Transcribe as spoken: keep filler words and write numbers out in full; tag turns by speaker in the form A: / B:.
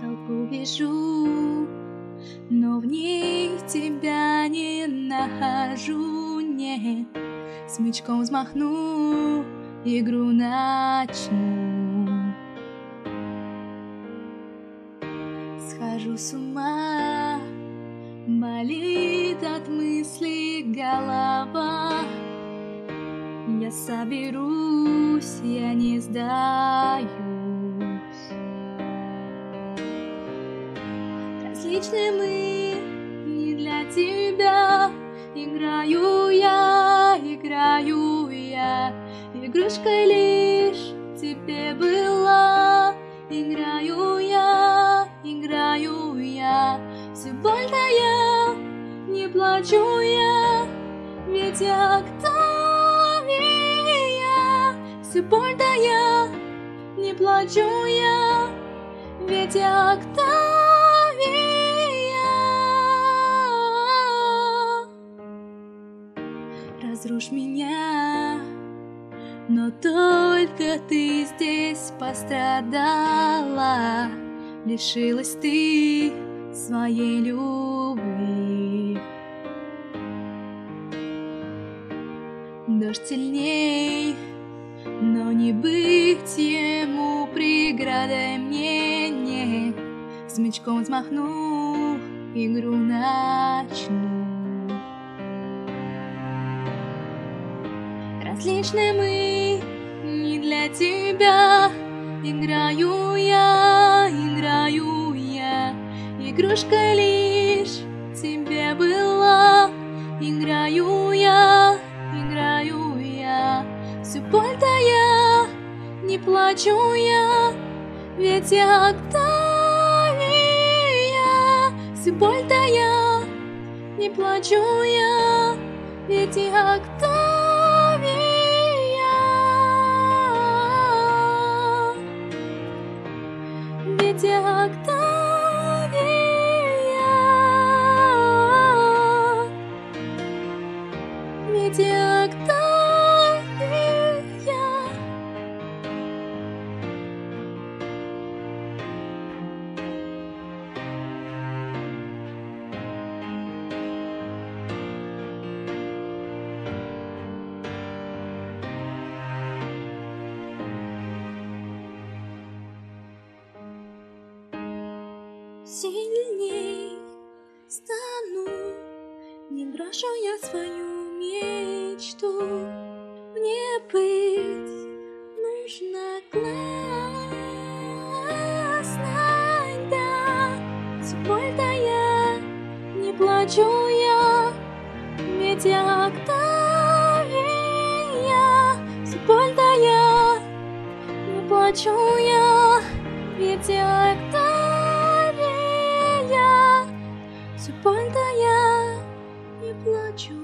A: Толпу вижу, но в ней тебя не нахожу, нет. Смычком взмахну, игру начну. Схожу с ума, болит от мыслей голова. Я соберусь, я не сдаюсь. Различны мы, не для тебя. Играю я, играю я, игрушкой лишь тебе была. Играю я, играю я, все больно я, не плачу я, ведь я Октавия. Все больно я, не плачу я, ведь я Октавия. Разрушь меня, но только ты здесь пострадала. Лишилась ты своей любви. Дождь сильней, но не быть ему преградой мне, нет. Смычком взмахну, игру начну. Различны мы, не для тебя. Играю я, играю я, игрушка лишь тебе была. Играю я, играю я, все больно я, не плачу я, ведь я Октавия. Все больно я, не плачу я, ведь я Октавия. Ведь я Октавия. Ведь я Октавия. Сильней стану, не брошу я свою мечту. Мне быть нужно классной, да. Все больно я, не плачу я, ведь я Октавия. Все больно я, не плачу я, ведь я Октавия. Все больно я, не плачу.